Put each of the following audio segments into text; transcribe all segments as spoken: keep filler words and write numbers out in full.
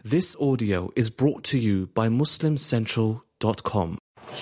This audio is brought to you by Muslim Central dot com.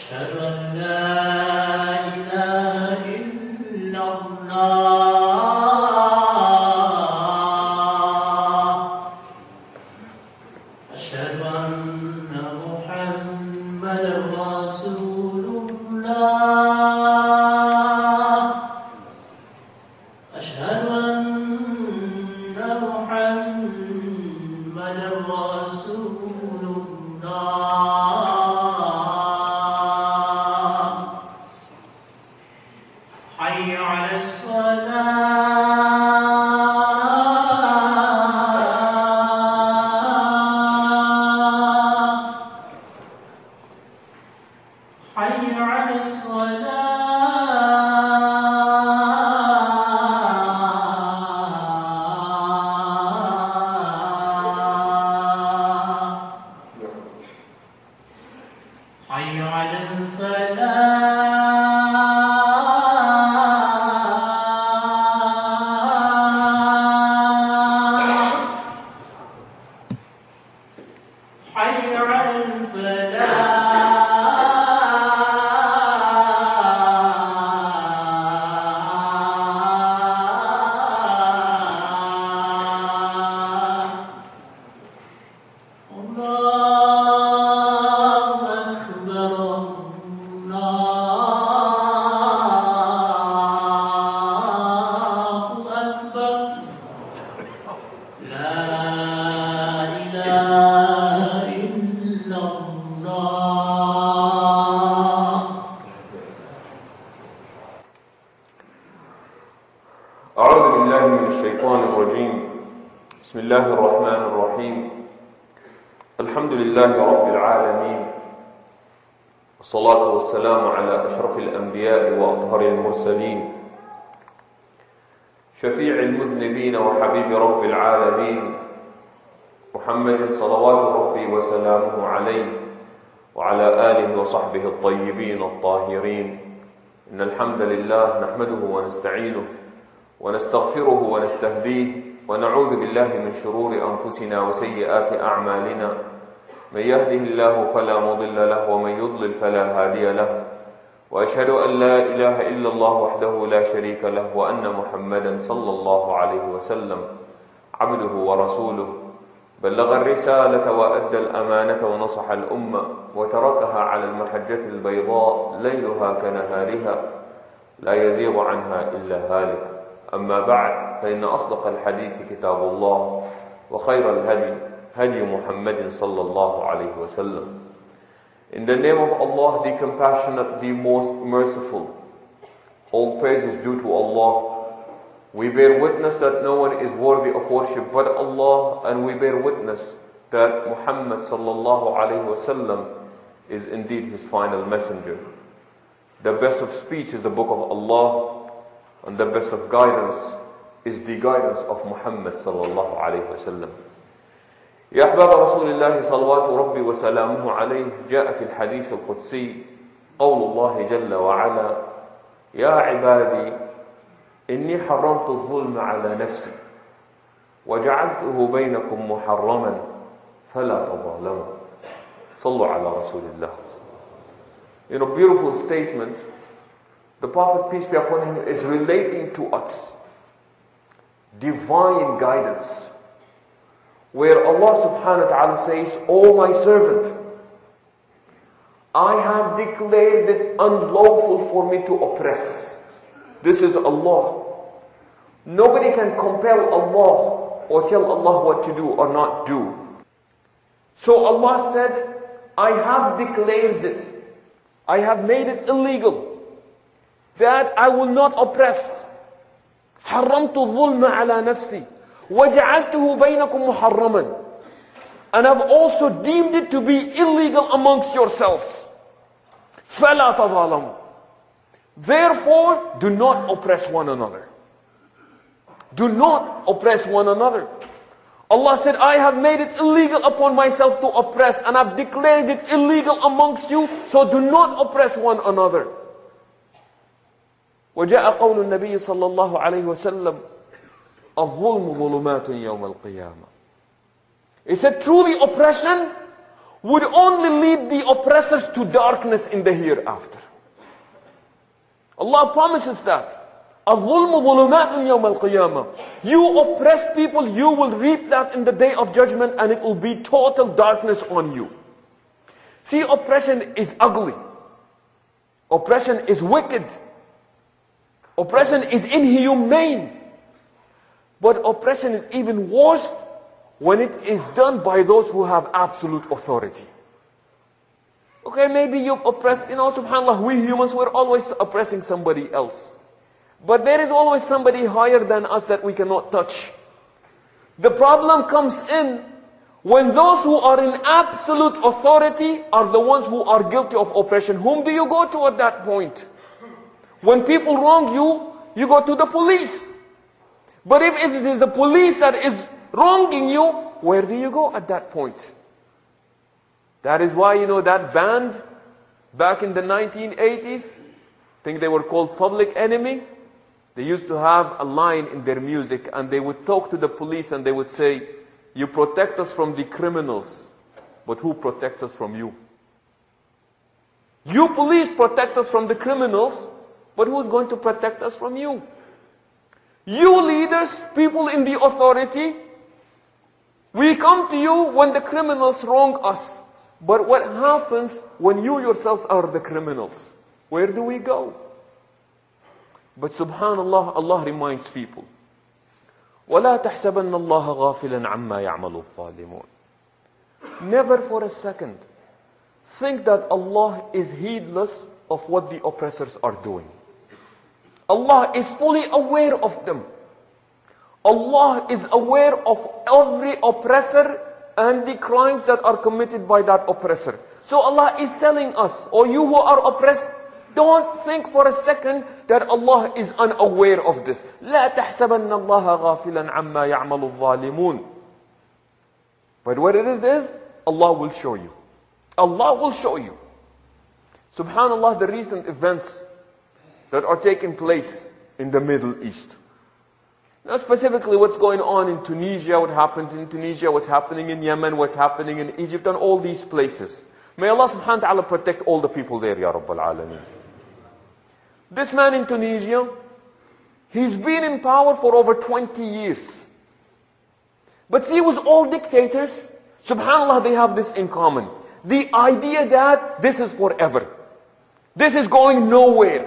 بسم الله الرحمن الرحيم الحمد لله رب العالمين والصلاة والسلام على أشرف الأنبياء وأطهر المرسلين شفيع المذنبين وحبيب رب العالمين محمد صلوات ربي وسلامه عليه وعلى آله وصحبه الطيبين الطاهرين. إن الحمد لله نحمده ونستعينه ونستغفره ونستهديه ونعوذ بالله من شرور أنفسنا وسيئات أعمالنا. من يهده الله فلا مضل له ومن يضلل فلا هادي له، وأشهد أن لا إله إلا الله وحده لا شريك له، وأن محمدا صلى الله عليه وسلم عبده ورسوله بلغ الرسالة وأدى الأمانة ونصح الأمة وتركها على المحجة البيضاء ليلها كنهارها لا يزيغ عنها إلا هالك. أما بعد، فإن أصدق الحديث كتاب الله وخير الهدي هدي محمد صلى الله عليه وسلم. In the name of Allah, the compassionate, the most merciful, all praise is due to Allah. We bear witness that no one is worthy of worship but Allah, and we bear witness that Muhammad sallallahu alayhi wasallam is indeed his final messenger. The best of speech is the book of Allah, and the best of guidance is the guidance of Muhammad sallallahu alayhi wasallam. يا أحباب رسول الله صلوات ربي وسلامه عليه، جاء في الحديث القدسي قول الله جل وعلا: يا عبادي إني حرمت الظلم على نفسي وجعلته بينكم محرما فلا تظالموا. صلوا على رسول الله. In a beautiful statement, the Prophet, peace be upon him, is relating to us divine guidance, where Allah subhanahu wa ta'ala says, O my servant, I have declared it unlawful for me to oppress. This is Allah. Nobody can compel Allah or tell Allah what to do or not do. So Allah said, I have declared it. I have made it illegal, that I will not oppress. حرمت الظلم على نفسي وجعلته بينكم محرما. And I've also deemed it to be illegal amongst yourselves. فلا تظالموا. Therefore, do not oppress one another. Do not oppress one another. Allah said, I have made it illegal upon myself to oppress, and I've declared it illegal amongst you, so do not oppress one another. وجاء قول النبي صلى الله عليه وسلم: الظلم ظلمات يوم القيامة. He said truly oppression would only lead the oppressors to darkness in the hereafter. Allah promises that. الظُّلْمُ ظُلُمَاتٌ يَوْمَ الْقِيَامَةِ. You oppress people, you will reap that in the day of judgment, and it will be total darkness on you. See, oppression is ugly. Oppression is wicked. Oppression is inhumane. But oppression is even worse when it is done by those who have absolute authority. Okay, maybe you oppress, you know, subhanAllah, we humans, we're always oppressing somebody else. But there is always somebody higher than us that we cannot touch. The problem comes in when those who are in absolute authority are the ones who are guilty of oppression. Whom do you go to at that point? When people wrong you, you go to the police. But if it is the police that is wronging you, where do you go at that point? That is why, you know, that band back in the nineteen eighties, I think they were called Public Enemy. They used to have a line in their music, and they would talk to the police and they would say, you protect us from the criminals, but who protects us from you? You police protect us from the criminals, but who's going to protect us from you? You leaders, people in the authority, we come to you when the criminals wrong us. But what happens when you yourselves are the criminals? Where do we go? But subhanallah, Allah reminds people, وَلَا تَحْسَبَنَّ اللَّهَ غَافِلًا عَمَّا يَعْمَلُ الظَّالِمُونَ. Never for a second think that Allah is heedless of what the oppressors are doing. Allah is fully aware of them. Allah is aware of every oppressor and the crimes that are committed by that oppressor. So Allah is telling us, or you who are oppressed, don't think for a second that Allah is unaware of this. لا تحسبن الله غافلا عما يعمل الظالمون. But what it is is, Allah will show you. Allah will show you. Subhanallah, the recent events that are taking place in the Middle East. Now specifically what's going on in Tunisia, what happened in Tunisia, what's happening in Yemen, what's happening in Egypt, and all these places. May Allah subhanahu wa ta'ala protect all the people there, Ya Rabbal Alameen. This man in Tunisia, he's been in power for over twenty years. But see, with all dictators, subhanAllah, they have this in common. The idea that this is forever. This is going nowhere.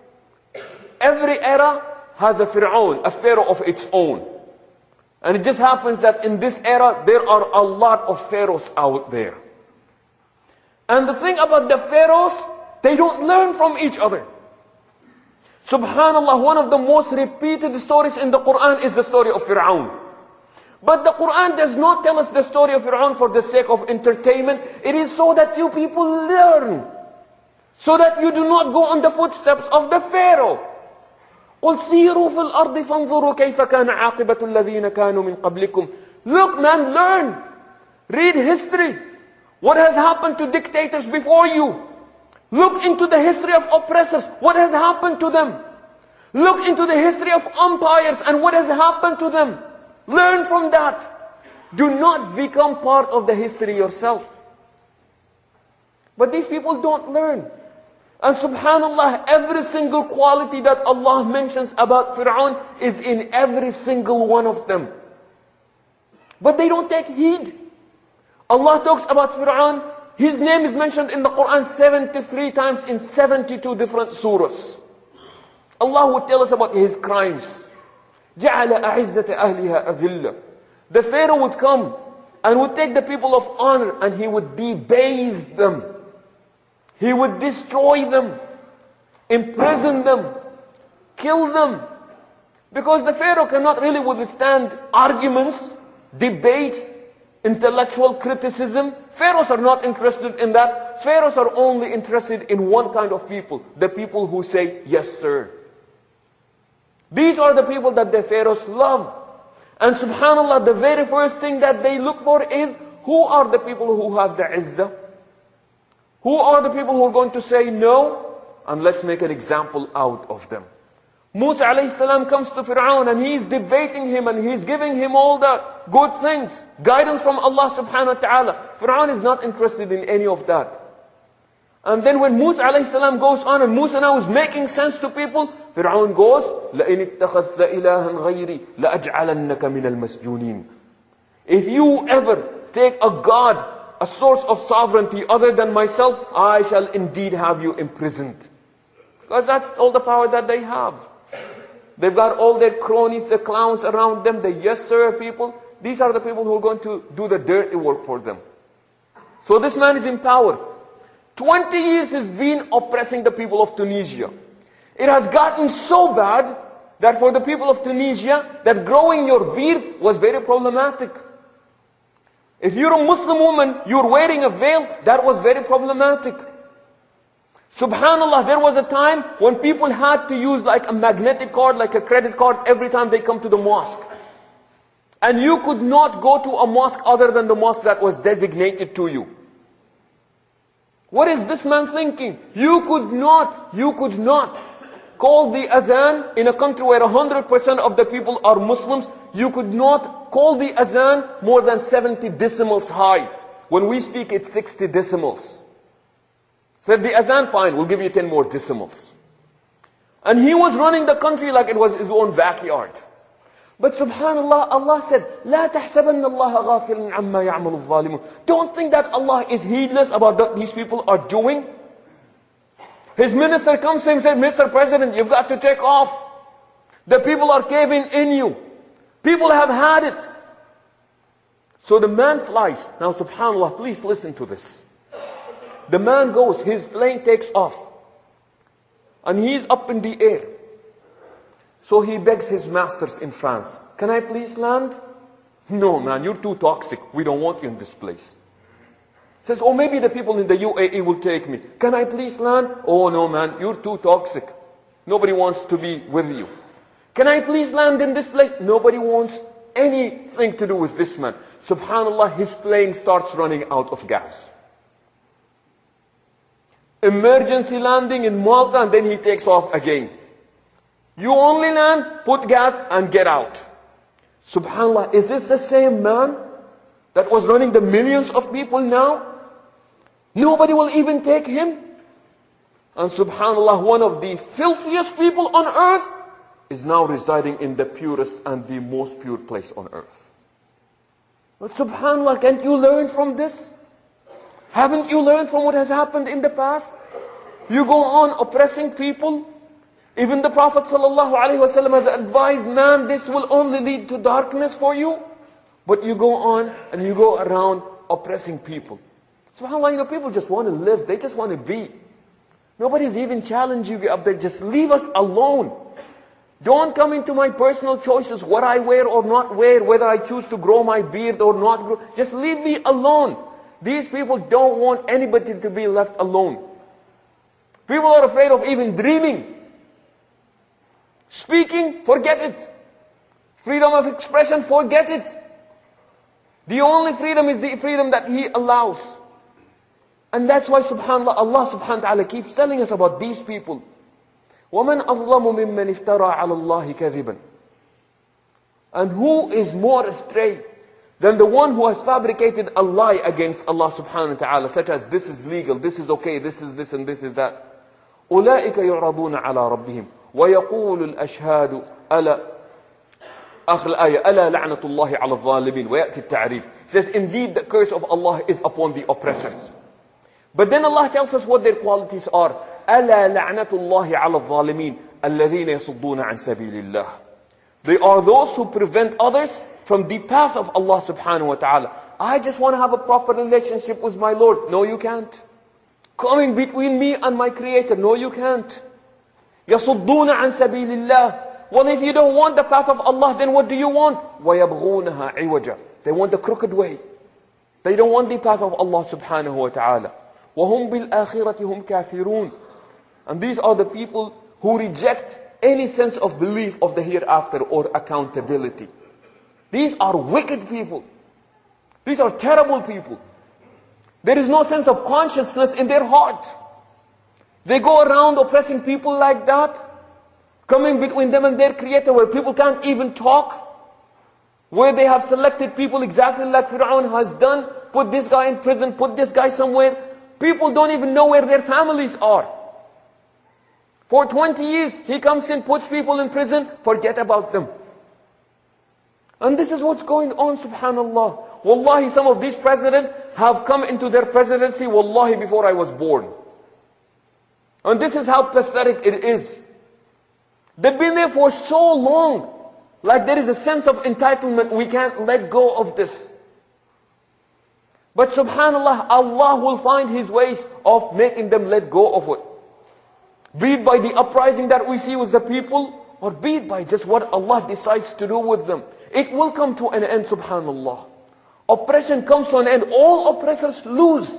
Every era has a Fir'aun, a pharaoh of its own. And it just happens that in this era, there are a lot of pharaohs out there. And the thing about the pharaohs, they don't learn from each other. Subhanallah, one of the most repeated stories in the Quran is the story of Fir'aun. But the Quran does not tell us the story of Fir'aun for the sake of entertainment. It is so that you people learn. So that you do not go on the footsteps of the pharaoh. قُلْ سِيرُوا فِي الْأَرْضِ فَانْظُرُوا كَيْفَ كَانَ عَاقِبَةُ الَّذِينَ كَانُوا مِنْ قَبْلِكُمْ. Look man, learn. Read history. What has happened to dictators before you? Look into the history of oppressors. What has happened to them? Look into the history of empires and what has happened to them. Learn from that. Do not become part of the history yourself. But these people don't learn. And subhanallah, every single quality that Allah mentions about Fir'aun is in every single one of them. But they don't take heed. Allah talks about Fir'aun. His name is mentioned in the Quran seventy-three times in seventy-two different surahs. Allah would tell us about his crimes. جَعَلَ أَعِزَّةَ أَهْلِهَا أَذِلَّةً. The Pharaoh would come and would take the people of honor and he would debase them. He would destroy them, imprison them, kill them. Because the Pharaoh cannot really withstand arguments, debates, intellectual criticism. Pharaohs are not interested in that. Pharaohs are only interested in one kind of people. The people who say, yes sir. These are the people that the Pharaohs love. And subhanallah, the very first thing that they look for is, who are the people who have the izzah? Who are the people who are going to say no? And let's make an example out of them. Musa alayhi salam comes to Fir'aun and he's debating him and he's giving him all the good things, guidance from Allah subhanahu wa ta'ala. Fir'aun is not interested in any of that. And then when Musa alayhi salam goes on and Musa now is making sense to people, Fir'aun goes, لَإِنِ اتَّخَذْتَ إِلَهًا غَيْرِي لَأَجْعَلَنَّكَ مِنَ الْمَسْجُونِينَ. If you ever take a God, a source of sovereignty other than myself, I shall indeed have you imprisoned. Because that's all the power that they have. They've got all their cronies, the clowns around them, the yes sir people. These are the people who are going to do the dirty work for them. So this man is in power. twenty years he's been oppressing the people of Tunisia. It has gotten so bad that for the people of Tunisia, that growing your beard was very problematic. If you're a Muslim woman, you're wearing a veil, that was very problematic. Subhanallah, there was a time when people had to use like a magnetic card, like a credit card, every time they come to the mosque. And you could not go to a mosque other than the mosque that was designated to you. What is this man thinking? You could not, you could not call the azan in a country where one hundred percent of the people are Muslims. You could not call the azan more than seventy decimals high. When we speak, it's sixty decimals. Said the azan, fine, we'll give you ten more decimals. And he was running the country like it was his own backyard. But subhanallah, Allah said, لا تحسبن الله غافلا عما يعمل الظالمون. Don't think that Allah is heedless about what these people are doing. His minister comes to him and says, Mister President, you've got to take off. The people are caving in you. People have had it. So the man flies. Now subhanallah, please listen to this. The man goes, his plane takes off. And he's up in the air. So he begs his masters in France, can I please land? No man, you're too toxic. We don't want you in this place. Says, oh maybe the people in the U A E will take me. Can I please land? Oh no man, you're too toxic. Nobody wants to be with you. Can I please land in this place? Nobody wants anything to do with this man. Subhanallah, his plane starts running out of gas. Emergency landing in Malta and then he takes off again. You only land, put gas and get out. Subhanallah, is this the same man that was running the millions of people now? Nobody will even take him. And subhanallah, one of the filthiest people on earth is now residing in the purest and the most pure place on earth. But subhanallah, can't you learn from this? Haven't you learned from what has happened in the past? You go on oppressing people. Even the Prophet ﷺ has advised, man, this will only lead to darkness for you. But you go on and you go around oppressing people. SubhanAllah, you know, people just want to live. They just want to be. Nobody's even challenging you up there. Just leave us alone. Don't come into my personal choices, what I wear or not wear, whether I choose to grow my beard or not grow. Just leave me alone. These people don't want anybody to be left alone. People are afraid of even dreaming. Speaking, forget it. Freedom of expression, forget it. The only freedom is the freedom that He allows. And that's why subhanAllah, Allah subhanahu wa ta'ala keeps telling us about these people. وَمَنْ أَظْلَمُ مِمَّنْ افْتَرَى عَلَى اللَّهِ كَذِبًا. And who is more astray than the one who has fabricated a lie against Allah subhanahu wa ta'ala, such as this is legal, this is okay, this is this and this is that. أُولَٰئِكَ يُعْرَضُونَ عَلَى رَبِّهِمْ وَيَقُولُ الْأَشْهَادُ أَلَا آخر الآية أَلَا لَعْنَةُ اللَّهِ عَلَى الظَّالِمِينَ وَيَأْتِ التَّعْرِيفِ. It says, indeed the curse of Allah is upon the oppressors. But then Allah tells us what their qualities are. أَلَا لَعْنَةُ اللَّهِ عَلَى الظَّالِمِينَ الَّذِينَ يَصُدُّونَ عَنْ سَبِيلِ اللَّهِ. They are those who prevent others from the path of Allah subhanahu wa ta'ala. I just want to have a proper relationship with my Lord. No, you can't. Coming between me and my Creator. No, you can't. يَصُدُّونَ عَنْ سَبِيلِ اللَّهِ. Well, if you don't want the path of Allah, then what do you want? وَيَبْغُونَهَا عِوَجًا. They want the crooked way. They don't want the path of Allah subhanahu wa ta'ala. وَهُمْ بِالْآخِرَةِ هُمْ كَافِرُونَ. And these are the people who reject any sense of belief of the hereafter or accountability. These are wicked people. These are terrible people. There is no sense of consciousness in their heart. They go around oppressing people like that. coming between them and their Creator, where people can't even talk, where they have selected people exactly like Fir'aun has done, put this guy in prison, put this guy somewhere. People don't even know where their families are. For twenty years, he comes in, puts people in prison, forget about them. And this is what's going on, subhanallah. Wallahi, some of these presidents have come into their presidency, wallahi, before I was born. And this is how pathetic it is. They've been there for so long. Like there is a sense of entitlement, we can't let go of this. But subhanallah, Allah will find His ways of making them let go of it. Be it by the uprising that we see with the people, or be it by just what Allah decides to do with them. It will come to an end, subhanallah. Oppression comes to an end. All oppressors lose.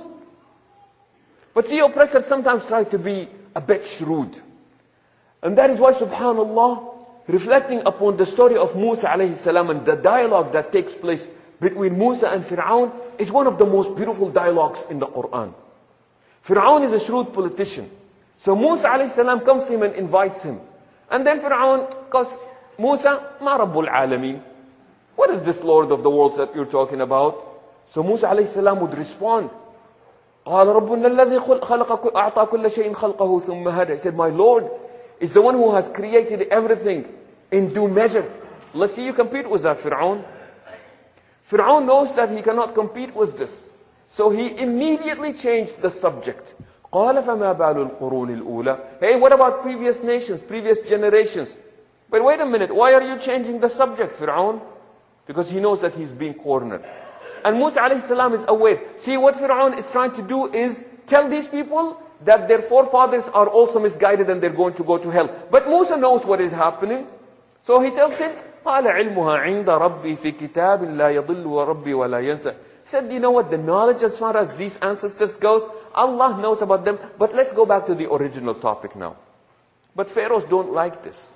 But see, oppressors sometimes try to be a bit shrewd. And that is why, subhanallah, reflecting upon the story of Musa alayhi salam and the dialogue that takes place between Musa and Fir'aun is one of the most beautiful dialogues in the Quran. Fir'aun is a shrewd politician. So Musa alayhi salam comes to him and invites him. And then Fir'aun goes, Musa, ma Rabbul Alameen? What is this Lord of the worlds that you're talking about? So Musa alayhi salam would respond, قال ربنا الذي خلق أعطى كل شيء خلقه ثم هدى. He said, my Lord is the one who has created everything in due measure. Let's see you compete with that, Fir'aun. Fir'aun knows that he cannot compete with this. So he immediately changed the subject. قال فما بال القرون الأولى. Hey, what about previous nations, previous generations? But wait a minute, why are you changing the subject, Fir'aun? Because he knows that he's being cornered. And Musa alayhi salam is aware. See, what Fir'aun is trying to do is tell these people that their forefathers are also misguided and they're going to go to hell. But Musa knows what is happening. So he tells him, قال علمها عند ربي في كتاب لا يضل وربي ولا ينسى. He said, you know what, the knowledge as far as these ancestors goes, Allah knows about them. But let's go back to the original topic now. But pharaohs don't like this.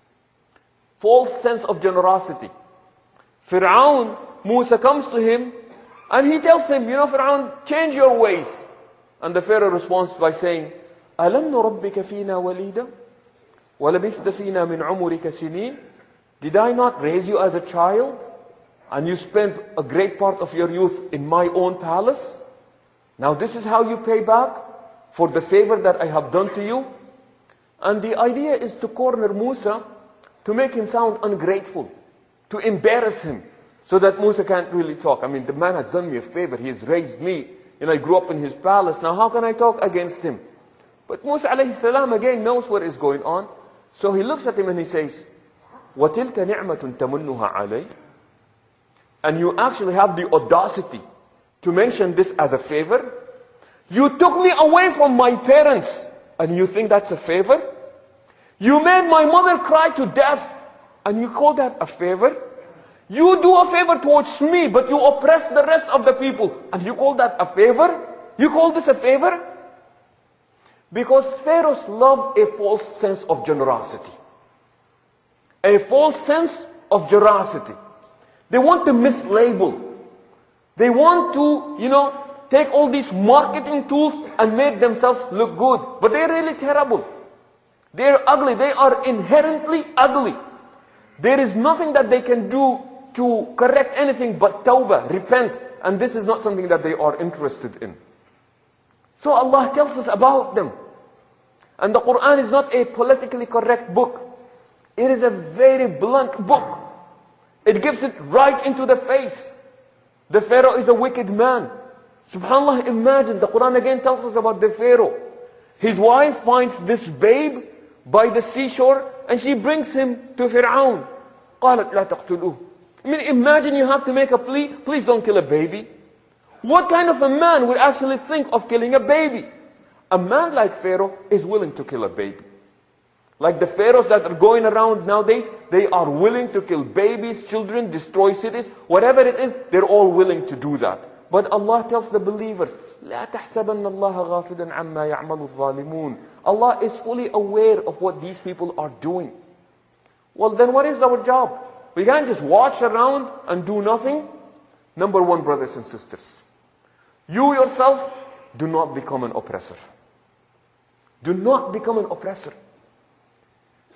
False sense of generosity. Fir'aun, Musa comes to him and he tells him, you know, Fir'aun, change your ways. And the Pharaoh responds by saying, أَلَمْ نُرَبِّكَ فِينَا وَلِيدًا وَلَبِثْتَ فِينَا مِنْ عُمُرِكَ سِنِينَ. Did I not raise you as a child? And you spent a great part of your youth in my own palace? Now this is how you pay back for the favor that I have done to you? And the idea is to corner Musa, to make him sound ungrateful, to embarrass him, so that Musa can't really talk. I mean, the man has done me a favor. He has raised me. And I grew up in his palace. Now how can I talk against him? But Musa alayhi salam again knows what is going on. So he looks at him and he says, وَتِلْكَ نِعْمَةٌ تَمُنُّهَا عَلَيْهِ. And you actually have the audacity to mention this as a favor? You took me away from my parents, and you think that's a favor? You made my mother cry to death, and you call that a favor? You do a favor towards me, but you oppress the rest of the people, and you call that a favor? You call this a favor? Because pharaohs love a false sense of generosity. A false sense of generosity. They want to mislabel. They want to, you know, take all these marketing tools and make themselves look good. But they're really terrible. They're ugly. They are inherently ugly. There is nothing that they can do to correct anything but tawbah, repent. And this is not something that they are interested in. So Allah tells us about them. And the Quran is not a politically correct book. It is a very blunt book. It gives it right into the face. The Pharaoh is a wicked man. SubhanAllah, imagine, the Quran again tells us about the Pharaoh. His wife finds this babe by the seashore and she brings him to Fir'aun. قالت لا تقتلوه. I mean, imagine you have to make a plea, please don't kill a baby. What kind of a man would actually think of killing a baby? A man like Pharaoh is willing to kill a baby. Like the pharaohs that are going around nowadays, they are willing to kill babies, children, destroy cities, whatever it is, they're all willing to do that. But Allah tells the believers, لا تحسبن الله غافلا عما يعمل الظالمون. Allah is fully aware of what these people are doing. Well, then what is our job? We can't just watch around and do nothing. Number one, brothers and sisters, you yourself do not become an oppressor. Do not become an oppressor.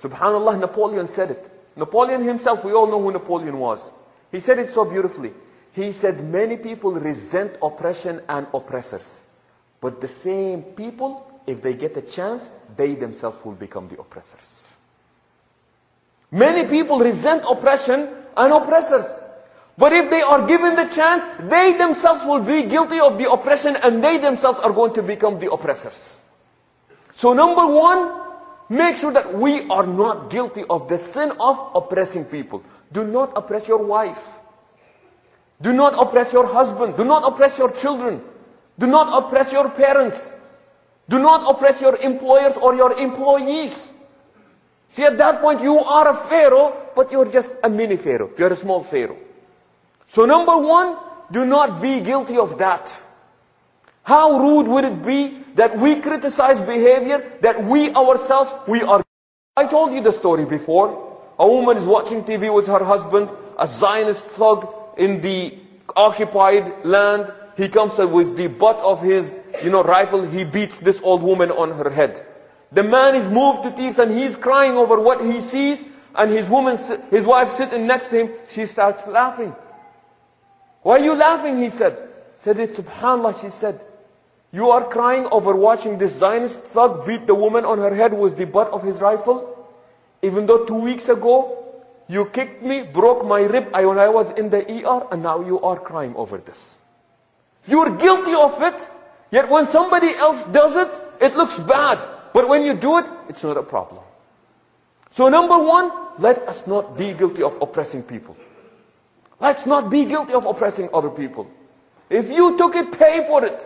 Subhanallah, Napoleon said it. Napoleon himself, we all know who Napoleon was. He said it so beautifully. He said, many people resent oppression and oppressors. But the same people, if they get a chance, they themselves will become the oppressors. Many people resent oppression and oppressors. But if they are given the chance, they themselves will be guilty of the oppression and they themselves are going to become the oppressors. So number one, make sure that we are not guilty of the sin of oppressing people. Do not oppress your wife. Do not oppress your husband. Do not oppress your children. Do not oppress your parents. Do not oppress your employers or your employees. See, at that point you are a pharaoh, but you're just a mini pharaoh. You're a small pharaoh. So number one, do not be guilty of that. How rude would it be that we criticize behavior, that we ourselves, we are... I told you the story before. A woman is watching T V with her husband, a Zionist thug in the occupied land. He comes with the butt of his, you know, rifle. He beats this old woman on her head. The man is moved to tears and he's crying over what he sees. And his woman, his wife sitting next to him, she starts laughing. Why are you laughing? He said. Said it, subhanallah, she said. You are crying over watching this Zionist thug beat the woman on her head with the butt of his rifle? Even though two weeks ago, you kicked me, broke my rib when I was in the E R, and now you are crying over this. You're guilty of it, yet when somebody else does it, it looks bad. But when you do it, it's not a problem. So number one, let us not be guilty of oppressing people. Let's not be guilty of oppressing other people. If you took it, pay for it.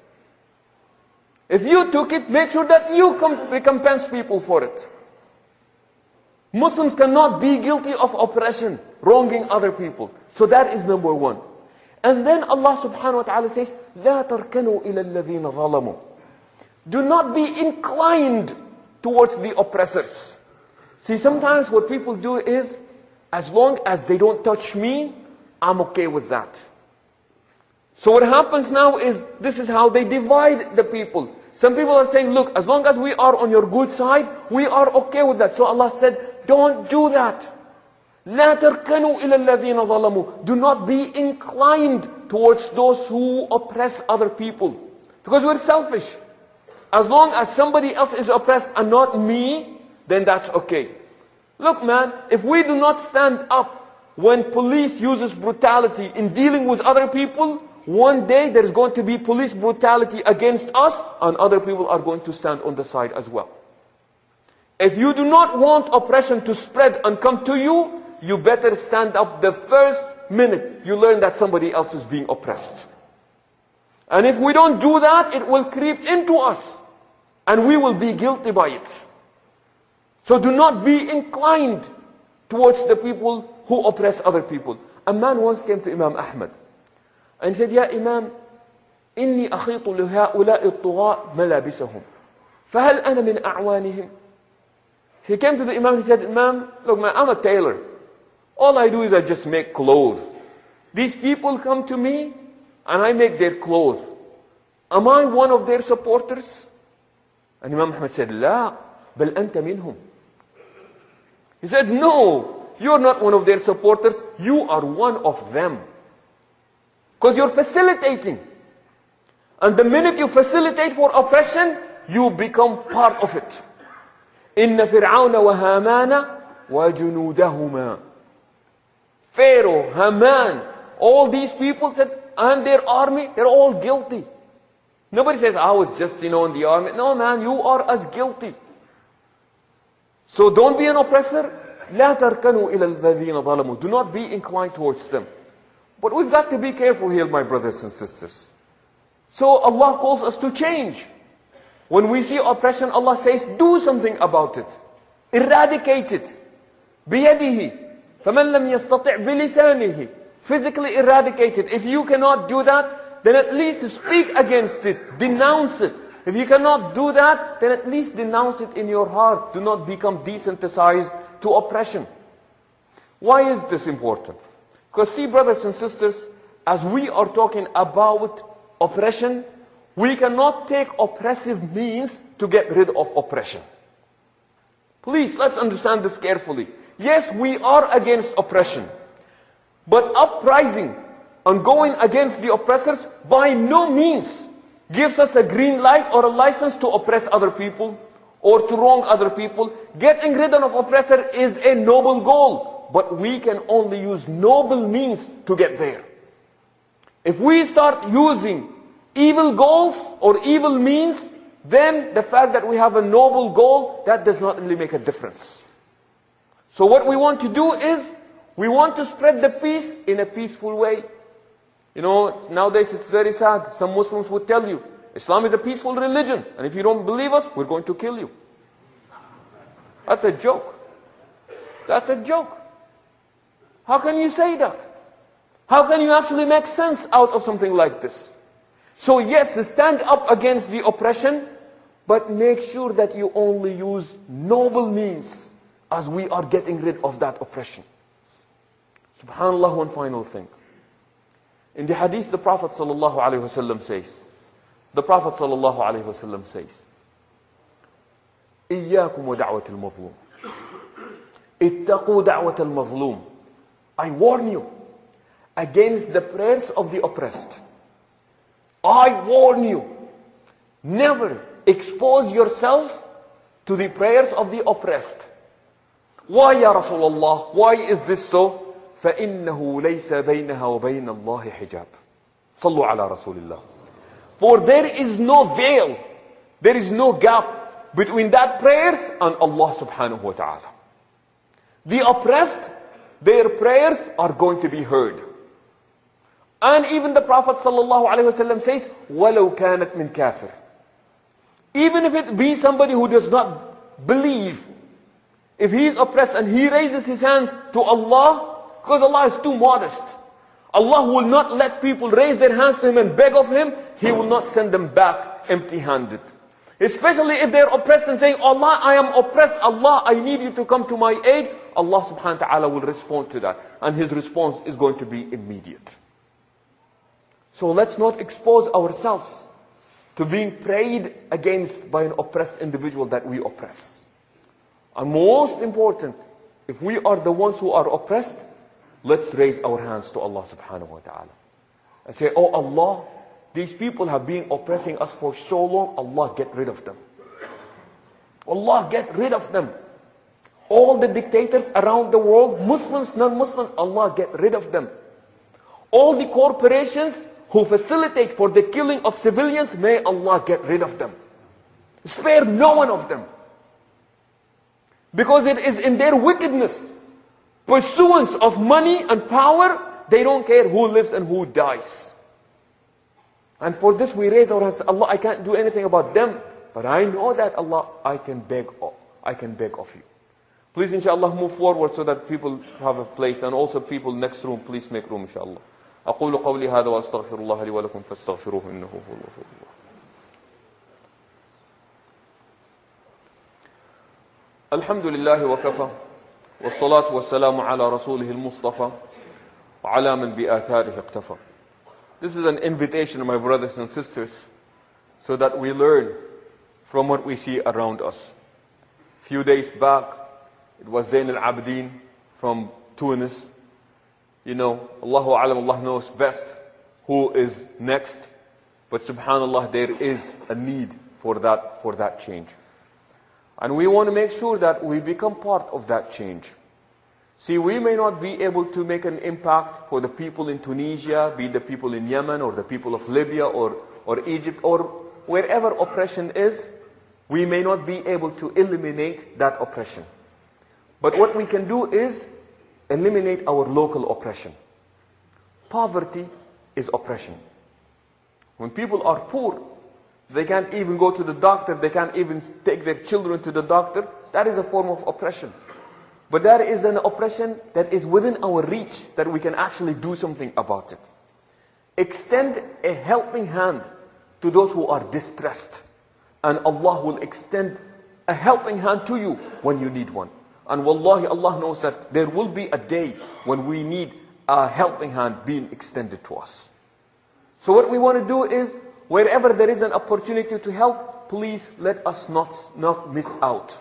If you took it, make sure that you recompense people for it. Muslims cannot be guilty of oppression, wronging other people. So that is number one. And then Allah subhanahu wa ta'ala says, لا تركنوا إلى الذين ظلموا. Do not be inclined towards the oppressors. See, sometimes what people do is, as long as they don't touch me, I'm okay with that. So what happens now is, this is how they divide the people. Some people are saying, look, as long as we are on your good side, we are okay with that. So Allah said, don't do that. لا تركنوا إلى الذين ظلموا. Do not be inclined towards those who oppress other people. Because we're selfish. As long as somebody else is oppressed and not me, then that's okay. Look, man, if we do not stand up when police uses brutality in dealing with other people, one day there's going to be police brutality against us, and other people are going to stand on the side as well. If you do not want oppression to spread and come to you, you better stand up the first minute you learn that somebody else is being oppressed. And if we don't do that, it will creep into us, and we will be guilty by it. So do not be inclined towards the people who oppress other people. A man once came to Imam Ahmad and said, Ya Imam, إني أخيط لهؤلاء الطغاة ملابسهم فهل أنا من أعوانهم? He came to the Imam and he said, Imam, look man, I'm a tailor. All I do is I just make clothes. These people come to me and I make their clothes. Am I one of their supporters? And Imam Ahmad said, لا بل أنت منهم. He said, no, you're not one of their supporters. You are one of them. Because you're facilitating. And the minute you facilitate for oppression, you become part of it. إِنَّ فِرْعَوْنَ وَهَامَانَ وَجُنُودَهُمَا. Pharaoh, Haman, all these people said, and their army, they're all guilty. Nobody says, I was just, you know, in the army. No, man, you are as guilty. So don't be an oppressor. لا تركنوا إلى الذين ظلموا. Do not be inclined towards them. But we've got to be careful here, my brothers and sisters. So Allah calls us to change. When we see oppression, Allah says, do something about it. Eradicate it. بيده. فمن لم يستطع بلسانه. Physically eradicate it. If you cannot do that, then at least speak against it. Denounce it. If you cannot do that, then at least denounce it in your heart. Do not become desensitized to oppression. Why is this important? Because see, brothers and sisters, as we are talking about oppression, we cannot take oppressive means to get rid of oppression. Please, let's understand this carefully. Yes, we are against oppression. But uprising and going against the oppressors by no means gives us a green light or a license to oppress other people or to wrong other people. Getting rid of an oppressor is a noble goal, but we can only use noble means to get there. If we start using evil goals or evil means, then the fact that we have a noble goal, that does not really make a difference. So what we want to do is, we want to spread the peace in a peaceful way. You know, nowadays it's very sad. Some Muslims would tell you, Islam is a peaceful religion, and if you don't believe us, we're going to kill you. That's a joke. That's a joke. How can you say that? How can you actually make sense out of something like this? So yes, stand up against the oppression, but make sure that you only use noble means as we are getting rid of that oppression. SubhanAllah, one final thing. In the hadith, the Prophet sallallahu alaihi wasallam says, the Prophet sallallahu alaihi wasallam says, إِيَّاكُمْ وَدَعْوَةَ الْمَظْلُومِ اتَّقُوا دَعْوَةَ الْمَظْلُومِ I warn you against the prayers of the oppressed. I warn you, never expose yourselves to the prayers of the oppressed. Why, Ya Rasulullah? Why is this so? فَإِنَّهُ لَيْسَ بَيْنَهَا وَبَيْنَ اللَّهِ حِجَابٌ صلوا على رسول الله. For there is no veil, there is no gap between that prayers and Allah subhanahu wa ta'ala. The oppressed, their prayers are going to be heard. And even the Prophet sallallahu alaihi wasallam says, وَلَوْ كَانَتْ مِنْ كَافِرٍ Even if it be somebody who does not believe, if he is oppressed and he raises his hands to Allah, because Allah is too modest, Allah will not let people raise their hands to Him and beg of Him. He will not send them back empty-handed. Especially if they're oppressed and saying, Allah, I am oppressed. Allah, I need you to come to my aid. Allah subhanahu wa ta'ala will respond to that. And His response is going to be immediate. So let's not expose ourselves to being prayed against by an oppressed individual that we oppress. And most important, if we are the ones who are oppressed, let's raise our hands to Allah subhanahu wa ta'ala. And say, oh Allah, these people have been oppressing us for so long. Allah, get rid of them. Allah, get rid of them. All the dictators around the world, Muslims, non-Muslims, Allah, get rid of them. All the corporations who facilitate for the killing of civilians, may Allah get rid of them. Spare no one of them. Because it is in their wickedness, pursuance of money and power, they don't care who lives and who dies. And for this we raise our hands, Allah, I can't do anything about them, but I know that Allah, I can beg of, I can beg of you. Please inshallah move forward so that people have a place, and also people next room, please make room inshallah. أقول قولي هذا وأستغفر الله لي ولكم فاستغفروه إنه هو الغفور الرحيم. الحمد لله وكفى والصلاة والسلام على رسوله المصطفى وعلى من بآثاره اقتفى. This is an invitation, my brothers and sisters, so that we learn from what we see around us. A few days back, it was Zain al-Abidin from Tunis. You know, Allahu A'lam, Allah knows best who is next. But subhanAllah, there is a need for that, for that change. And we want to make sure that we become part of that change. See, we may not be able to make an impact for the people in Tunisia, be it the people in Yemen, or the people of Libya, or, or Egypt, or wherever oppression is. We may not be able to eliminate that oppression. But what we can do is eliminate our local oppression. Poverty is oppression. When people are poor, they can't even go to the doctor, they can't even take their children to the doctor. That is a form of oppression. But that is an oppression that is within our reach, that we can actually do something about it. Extend a helping hand to those who are distressed, and Allah will extend a helping hand to you when you need one. And wallahi, Allah knows that there will be a day when we need a helping hand being extended to us. So what we want to do is, wherever there is an opportunity to help, please let us not, not miss out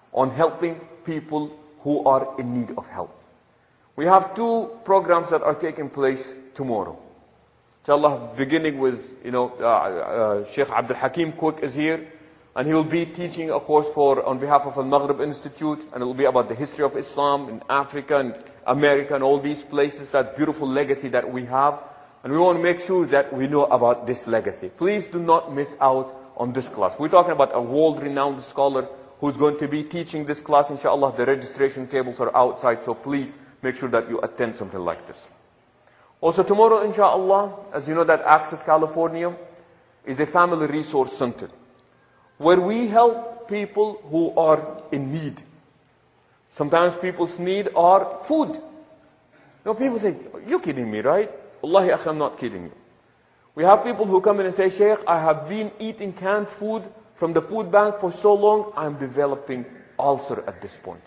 on helping people who are in need of help. We have two programs that are taking place tomorrow. Inshallah, beginning with, you know, uh, uh, Sheikh Abdul Hakim Quick is here, and he will be teaching a course for, on behalf of Al-Maghrib Institute, and it will be about the history of Islam in Africa and America and all these places, that beautiful legacy that we have. And we want to make sure that we know about this legacy. Please do not miss out on this class. We're talking about a world-renowned scholar who's going to be teaching this class. Inshallah, the registration tables are outside, so please make sure that you attend something like this. Also tomorrow, inshallah, as you know, that Access California is a family resource center where we help people who are in need. Sometimes people's need are food. You know, people say, you're kidding me, right? Wallahi, akhi, I'm not kidding you. We have people who come in and say, Sheikh, I have been eating canned food from the food bank for so long, I'm developing ulcer at this point.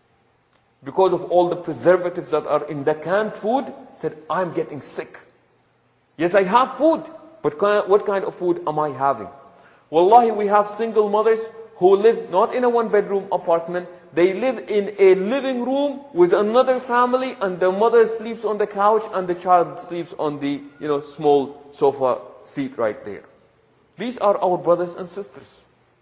Because of all the preservatives that are in the canned food, said, I'm getting sick. Yes, I have food, but what kind of food am I having? Wallahi, we have single mothers who live not in a one-bedroom apartment. They live in a living room with another family, and the mother sleeps on the couch, and the child sleeps on the, you know, small sofa seat right there. These are our brothers and sisters.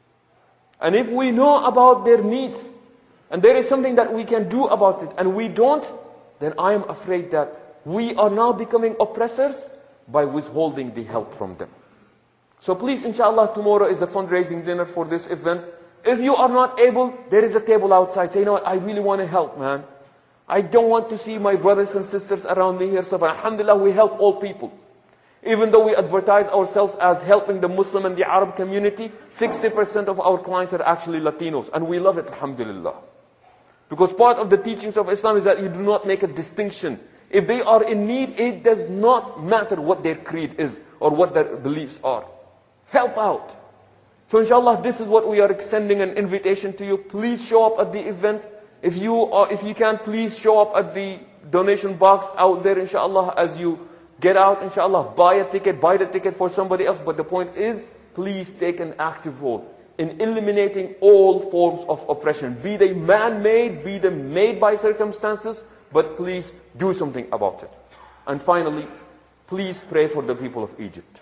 And if we know about their needs, and there is something that we can do about it, and we don't, then I am afraid that we are now becoming oppressors by withholding the help from them. So please, inshallah, tomorrow is the fundraising dinner for this event. If you are not able, there is a table outside. Say, you know what, I really want to help, man. I don't want to see my brothers and sisters around me here suffer. Alhamdulillah, we help all people. Even though we advertise ourselves as helping the Muslim and the Arab community, sixty percent of our clients are actually Latinos. And we love it, alhamdulillah. Because part of the teachings of Islam is that you do not make a distinction. If they are in need, it does not matter what their creed is or what their beliefs are. Help out. So inshallah, this is what we are extending an invitation to you. Please show up at the event. If you are, if you can, please show up at the donation box out there, inshallah, as you get out, inshallah, buy a ticket, buy the ticket for somebody else. But the point is, please take an active role in eliminating all forms of oppression. Be they man-made, be they made by circumstances, but please do something about it. And finally, please pray for the people of Egypt.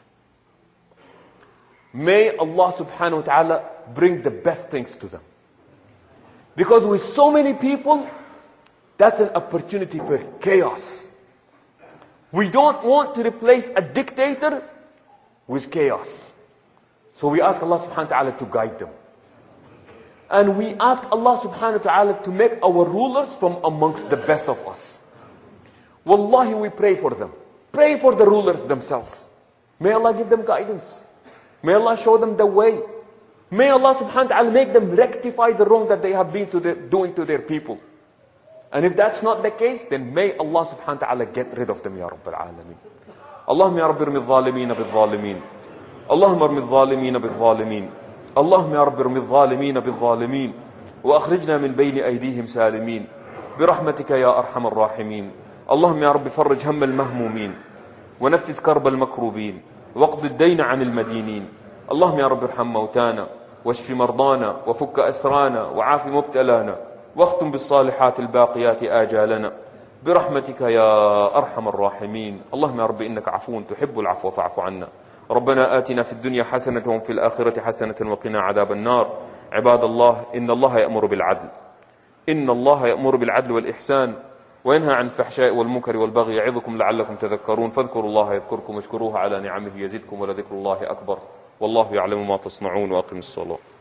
May Allah subhanahu wa ta'ala bring the best things to them. Because with so many people, that's an opportunity for chaos. We don't want to replace a dictator with chaos. So we ask Allah subhanahu wa ta'ala to guide them. And we ask Allah subhanahu wa ta'ala to make our rulers from amongst the best of us. Wallahi, we pray for them. Pray for the rulers themselves. May Allah give them guidance. May Allah show them the way. May Allah subhanahu wa ta'ala make them rectify the wrong that they have been to the, doing to their people. And if that's not the case, then may Allah subhanahu wa ta'ala get rid of them, Ya Rabbil Alameen. Allahumma ya Rabbi rmi al-zalimin bil-zalimin. Allahumma rmi al-zalimin bil-zalimin. Allahumma ya Rabbi rmi al-zalimin bil-zalimin. Wa akhrijna min bayni aydihim salimin. Birahmatika ya arhamar rahimin. Allahumma ya Rabbi farrij hamma al-mahmumin. Wa nafis karba al-makrubin. واقض الدين عن المدينين. اللهم يا رب ارحم موتانا واشف مرضانا وفك أسرانا وعاف مبتلانا واختم بالصالحات الباقيات آجالنا برحمتك يا أرحم الراحمين. اللهم يا رب إنك عفو تحب العفو فاعف عنا. ربنا آتنا في الدنيا حسنة وفي الآخرة حسنة وقنا عذاب النار. عباد الله، إن الله يأمر بالعدل إن الله يأمر بالعدل والإحسان وينهى عن الفحشاء والمنكر والبغي يعظكم لعلكم تذكرون. فاذكروا الله يذكركم واشكروه على نعمه يزدكم ولذكر الله أكبر. والله يعلم ما تصنعون. وأقم الصلاة.